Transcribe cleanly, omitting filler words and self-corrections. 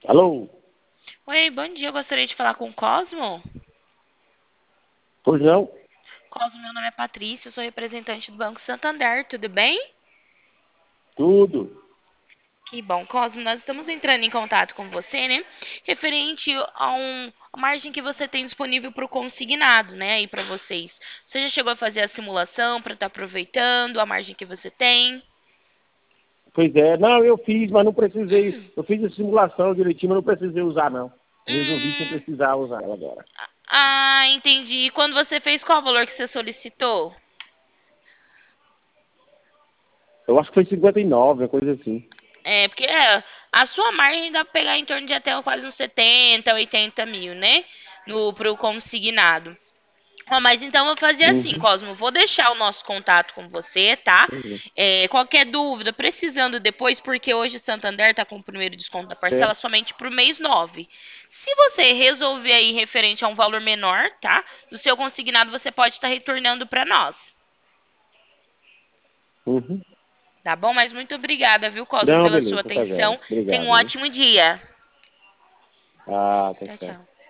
Alô? Oi, bom dia. Eu gostaria de falar com o Cosmo. Pois não? Cosmo, meu nome é Patrícia, eu sou representante do Banco Santander, tudo bem? Tudo. Que bom, Cosmo, nós estamos entrando em contato com você, né? Referente a margem que você tem disponível para o consignado, né? Aí para vocês. Você já chegou a fazer a simulação para estar aproveitando a margem que você tem? Pois é. Não, eu fiz, mas não precisei. Hum, Eu fiz a simulação direitinho, mas não precisei usar, não. Eu resolvi sem hum, precisar usar ela agora. entendi. E quando você fez, qual o valor que você solicitou? Eu acho que foi 59, uma coisa assim. Porque a sua margem dá para pegar em torno de até quase uns 70, 80 mil, né? Pro consignado. Ó, mas então eu vou fazer assim, Uhum. Cosmo. Vou deixar o nosso contato com você, tá? Uhum. Qualquer dúvida, precisando depois, porque hoje o Santander tá com o primeiro desconto da parcela É. somente pro mês 9. Se você resolver aí referente a um valor menor, tá? Do seu consignado, você pode estar retornando para nós. Uhum. Tá bom? Mas muito obrigada, viu, Cosmo, Não, pela sua beleza, tá atenção. certo. Tenha um Obrigado, viu? ótimo dia. Ah, tá Tchau, certo. tchau.